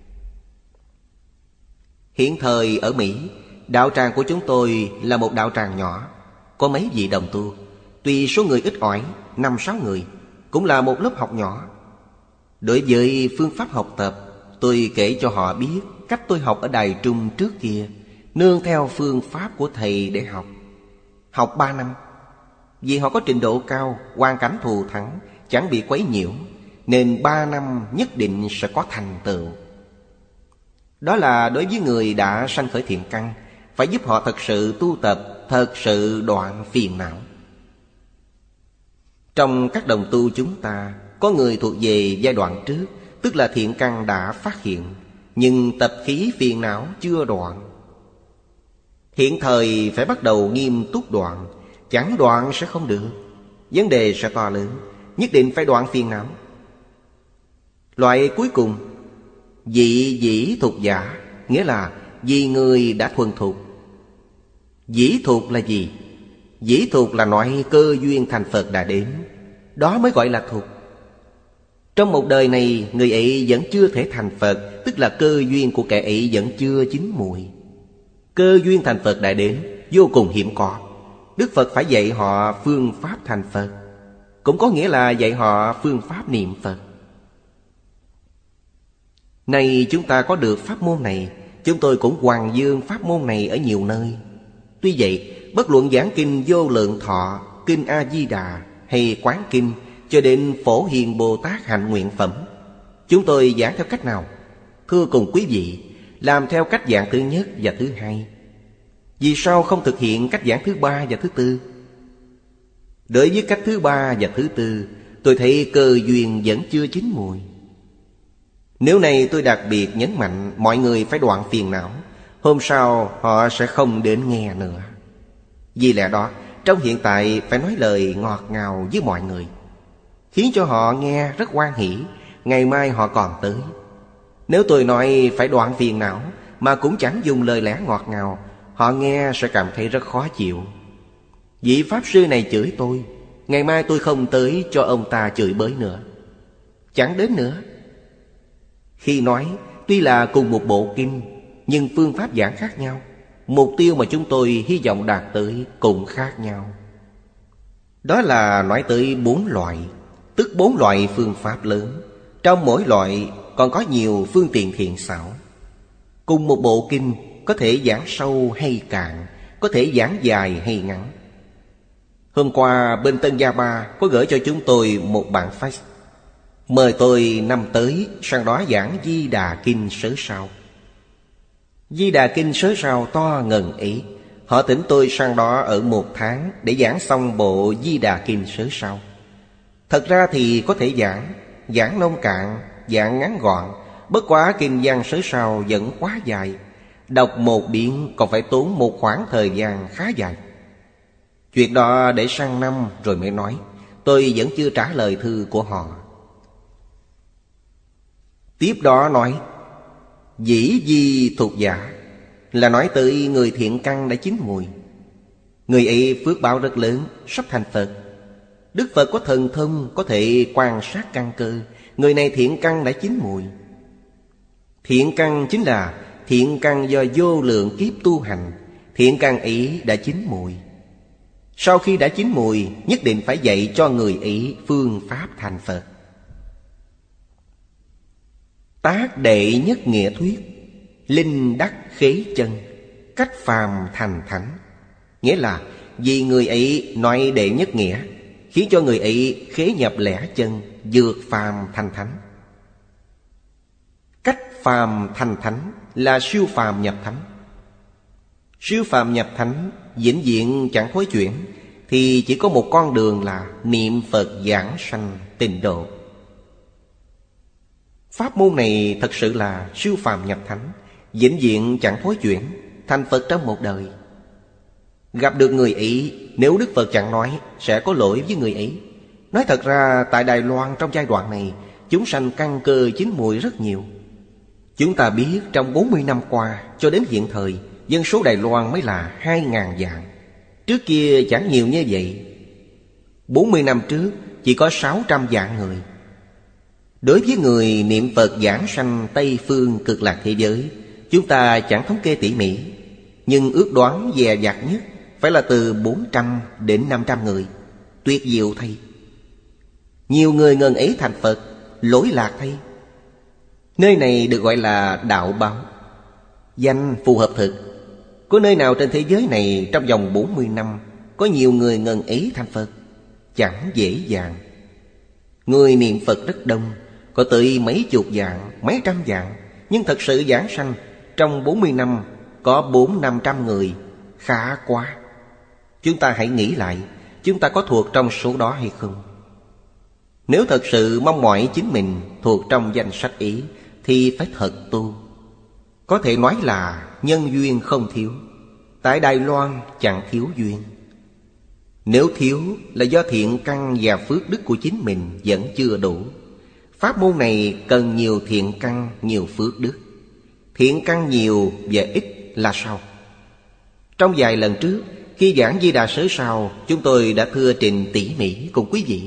Hiện thời ở Mỹ, đạo tràng của chúng tôi là một đạo tràng nhỏ, có mấy vị đồng tu. Tuy số người ít ỏi, 5-6 người, cũng là một lớp học nhỏ. Đối với phương pháp học tập, tôi kể cho họ biết cách tôi học ở Đài Trung trước kia, nương theo phương pháp của thầy để học. Học 3 năm. Vì họ có trình độ cao, hoàn cảnh thù thắng, chẳng bị quấy nhiễu, nên 3 năm nhất định sẽ có thành tựu. Đó là đối với người đã sanh khởi thiện căn, phải giúp họ thật sự tu tập, thật sự đoạn phiền não. Trong các đồng tu chúng ta, có người thuộc về giai đoạn trước, tức là thiện căn đã phát hiện, nhưng tập khí phiền não chưa đoạn. Hiện thời phải bắt đầu nghiêm túc đoạn, chẳng đoạn sẽ không được. Vấn đề sẽ to lớn, nhất định phải đoạn phiền não. Loại cuối cùng, vị dĩ thục giả, nghĩa là vì người đã thuần thục. Dĩ thục là gì? Dĩ thục là nói cơ duyên thành Phật đã đến, đó mới gọi là thục. Trong một đời này, người ấy vẫn chưa thể thành Phật, tức là cơ duyên của kẻ ấy vẫn chưa chín mùi. Cơ duyên thành Phật đã đến, vô cùng hiếm có. Đức Phật phải dạy họ phương pháp thành Phật, cũng có nghĩa là dạy họ phương pháp niệm Phật. Nay chúng ta có được pháp môn này, chúng tôi cũng hoằng dương pháp môn này ở nhiều nơi. Tuy vậy, bất luận giảng kinh Vô Lượng Thọ, kinh A Di Đà hay Quán Kinh, cho đến Phổ Hiền Bồ Tát hạnh nguyện phẩm, chúng tôi giảng theo cách nào? Thưa cùng quý vị, làm theo cách giảng thứ nhất và thứ hai. Vì sao không thực hiện cách giảng thứ 3 và thứ 4? Đối với cách thứ 3 và thứ 4, tôi thấy cơ duyên vẫn chưa chín mùi. Nếu này tôi đặc biệt nhấn mạnh mọi người phải đoạn phiền não, hôm sau họ sẽ không đến nghe nữa. Vì lẽ đó, trong hiện tại phải nói lời ngọt ngào với mọi người, khiến cho họ nghe rất hoan hỉ, ngày mai họ còn tới. Nếu tôi nói phải đoạn phiền não mà cũng chẳng dùng lời lẽ ngọt ngào, họ nghe sẽ cảm thấy rất khó chịu. Vị Pháp Sư này chửi tôi, ngày mai tôi không tới cho ông ta chửi bới nữa, chẳng đến nữa. Khi nói, tuy là cùng một bộ kinh, nhưng phương pháp giảng khác nhau, mục tiêu mà chúng tôi hy vọng đạt tới cũng khác nhau. Đó là nói tới 4 loại, tức 4 loại phương pháp lớn. Trong mỗi loại còn có nhiều phương tiện thiện xảo. Cùng một bộ kinh có thể giảng sâu hay cạn, có thể giảng dài hay ngắn. Hôm qua bên Tân Gia Ba có gửi cho chúng tôi một bản fax, mời tôi năm tới sang đó giảng Di Đà Kinh Sớ Sao. Di Đà Kinh Sớ Sao to ngần ấy, Họ thỉnh tôi sang đó ở 1 tháng để giảng xong bộ Di Đà Kinh sớ sau. Thật ra thì có thể giảng nông cạn, giảng ngắn gọn. Bất quá kinh văn sớ sau vẫn quá dài. Đọc một遍còn phải tốn một khoảng thời gian khá dài. Chuyện đó để sang năm rồi mới nói. Tôi vẫn chưa trả lời thư của họ. Tiếp đó nói dĩ di thuộc giả, là nói tới người thiện căn đã chín mùi. Người ấy phước báo rất lớn, sắp thành Phật. Đức Phật có thần thông, có thể quan sát căn cơ. Người này thiện căn đã chín mùi. Thiện căn chính là thiện căn do vô lượng kiếp tu hành. Thiện căn ấy đã chín mùi. Sau khi đã chín mùi, nhất định phải dạy cho người ấy phương pháp thành Phật. Tác đệ nhất nghĩa thuyết, linh đắc khế chân, cách phàm thành thánh. Nghĩa là vì người ấy nói đệ nhất nghĩa, khiến cho người ấy khế nhập lẽ chân, vượt phàm thành thánh. Cách phàm thành thánh là siêu phàm nhập thánh. Siêu phàm nhập thánh vĩnh viễn chẳng thối chuyển, thì chỉ có một con đường là niệm Phật giảng sanh tịnh độ. Pháp môn này thật sự là siêu phàm nhập thánh, vĩnh viễn chẳng thối chuyển, thành Phật trong một đời. Gặp được người ấy, nếu Đức Phật chẳng nói, sẽ có lỗi với người ấy. Nói thật ra tại Đài Loan trong giai đoạn này, chúng sanh căn cơ chín mùi rất nhiều. Chúng ta biết trong 40 năm qua cho đến hiện thời, dân số Đài Loan mới là 2.000 vạn. Trước kia chẳng nhiều như vậy. 40 năm trước chỉ có 600 vạn người. Đối với người niệm Phật giảng sanh Tây Phương Cực Lạc thế giới, chúng ta chẳng thống kê tỉ mỉ, nhưng ước đoán dè dặt nhất phải là từ 400 đến 500 người. Tuyệt diệu thay. Nhiều người ngần ấy thành Phật, lỗi lạc thay. Nơi này được gọi là đạo báo, danh phù hợp thực. Có nơi nào trên thế giới này trong vòng 40 năm có nhiều người ngần ấy thành Phật? Chẳng dễ dàng. Người niệm Phật rất đông, có tới mấy chục vạn, mấy trăm vạn. Nhưng thật sự giảng sanh trong 40 năm có 400-500 người, khá quá. Chúng ta hãy nghĩ lại, chúng ta có thuộc trong số đó hay không? Nếu thật sự mong mỏi chính mình thuộc trong danh sách ấy, thì phải thật tu. Có thể nói là nhân duyên không thiếu. Tại Đài Loan chẳng thiếu duyên. Nếu thiếu là do thiện căn và phước đức của chính mình vẫn chưa đủ. Pháp môn này cần nhiều thiện căn, nhiều phước đức. Thiện căn nhiều và ít là sao? Trong vài lần trước, khi giảng Di Đà sớ sau, chúng tôi đã thưa trình tỉ mỉ cùng quý vị.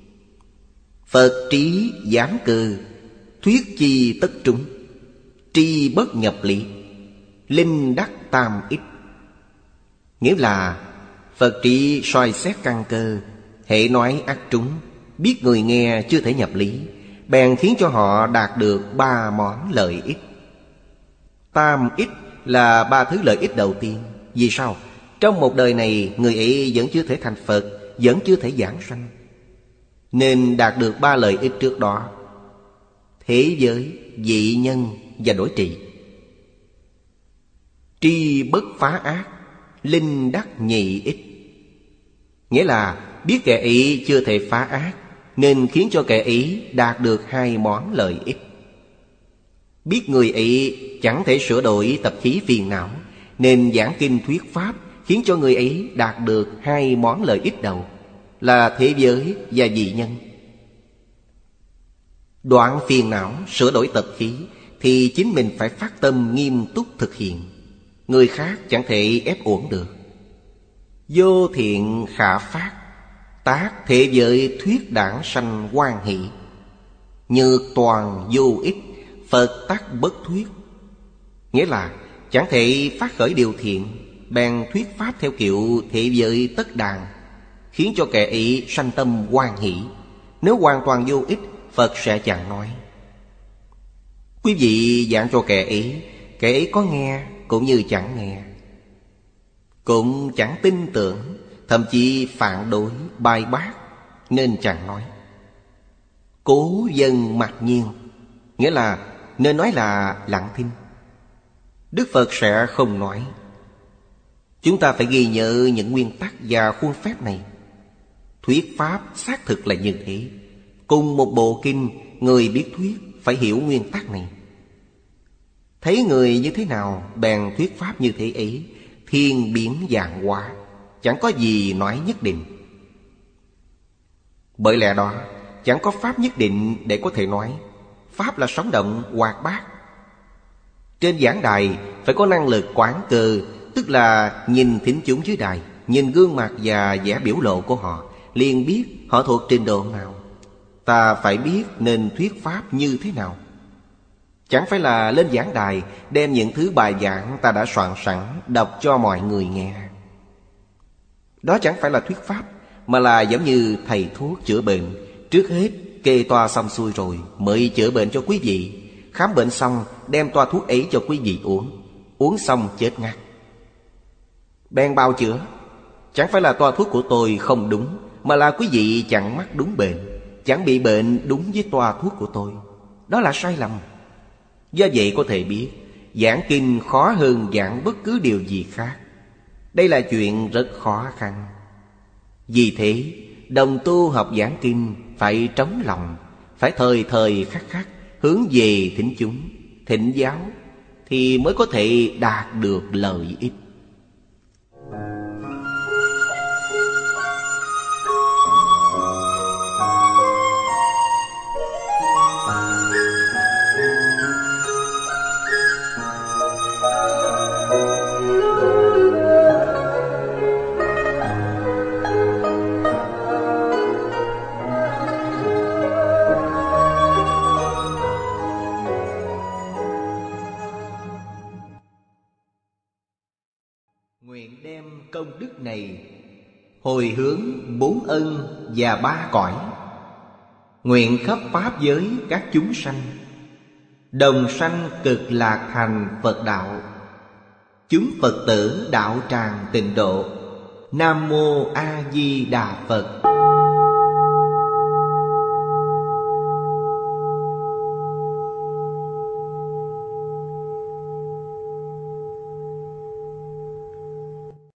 Phật trí giám cơ, thuyết chi tất trung, tri bất nhập lý, linh đắc tam ích. Nghĩa là Phật trí soi xét căn cơ, hệ nói ác trúng, biết người nghe chưa thể nhập lý, bèn khiến cho họ đạt được 3 món lợi ích. Tam ích là 3 thứ lợi ích đầu tiên. Vì sao? Trong một đời này, người ấy vẫn chưa thể thành Phật, vẫn chưa thể giảng sanh, nên đạt được 3 lợi ích trước đó: thế giới, dị nhân và đối trị. Tri bất phá ác, linh đắc nhị ích. Nghĩa là biết kẻ ấy chưa thể phá ác, nên khiến cho kẻ ấy đạt được 2 món lợi ích. Biết người ấy chẳng thể sửa đổi tập khí phiền não, nên giảng kinh thuyết pháp, khiến cho người ấy đạt được 2 món lợi ích đầu, là thế giới và dị nhân. Đoạn phiền não, sửa đổi tập khí, thì chính mình phải phát tâm nghiêm túc thực hiện. Người khác chẳng thể ép uổng được. Vô thiện khả phát, tác thế giới thuyết đảng sanh hoan hỷ. Nhược toàn vô ích, Phật tắc bất thuyết. Nghĩa là chẳng thể phát khởi điều thiện, bèn thuyết pháp theo kiểu thế giới tất đàn, khiến cho kẻ ấy sanh tâm hoan hỷ. Nếu hoàn toàn vô ích, Phật sẽ chẳng nói. Quý vị giảng cho kẻ ấy có nghe cũng như chẳng nghe, cũng chẳng tin tưởng, thậm chí phản đối, bài bác, nên chẳng nói. Cố dân mặc nhiên, nghĩa là nên nói là lặng thinh. Đức Phật sẽ không nói. Chúng ta phải ghi nhớ những nguyên tắc và khuôn phép này. Thuyết pháp xác thực là như thế. Cùng một bộ kinh, người biết thuyết phải hiểu nguyên tắc này. Thấy người như thế nào, bèn thuyết pháp như thế ấy. Thiên biến vạn hóa, chẳng có gì nói nhất định. Bởi lẽ đó, chẳng có pháp nhất định để có thể nói. Pháp là sống động, hoạt bát. Trên giảng đài phải có năng lực quán cơ, tức là nhìn thính chúng dưới đài, nhìn gương mặt và vẻ biểu lộ của họ, liền biết họ thuộc trình độ nào. Ta phải biết nên thuyết pháp như thế nào. Chẳng phải là lên giảng đài đem những thứ bài giảng ta đã soạn sẵn đọc cho mọi người nghe. Đó chẳng phải là thuyết pháp, mà là giống như thầy thuốc chữa bệnh. Trước hết kê toa xong xuôi rồi mới chữa bệnh cho quý vị. Khám bệnh xong đem toa thuốc ấy cho quý vị uống. Uống xong chết ngắt, bèn bào chữa. Chẳng phải là toa thuốc của tôi không đúng, mà là quý vị chẳng mắc đúng bệnh, chẳng bị bệnh đúng với toa thuốc của tôi. Đó là sai lầm. Do vậy có thể biết giảng kinh khó hơn giảng bất cứ điều gì khác. Đây là chuyện rất khó khăn. Vì thế đồng tu học giảng kinh phải trống lòng, phải thời thời khắc khắc hướng về thính chúng, thỉnh giáo, thì mới có thể đạt được lợi ích. Nguyện đem công đức này hồi hướng 4 ân và 3 cõi. Nguyện khắp pháp giới các chúng sanh đồng sanh cực lạc thành Phật đạo. Chúng Phật tử đạo tràng tịnh độ. Nam Mô A Di Đà Phật.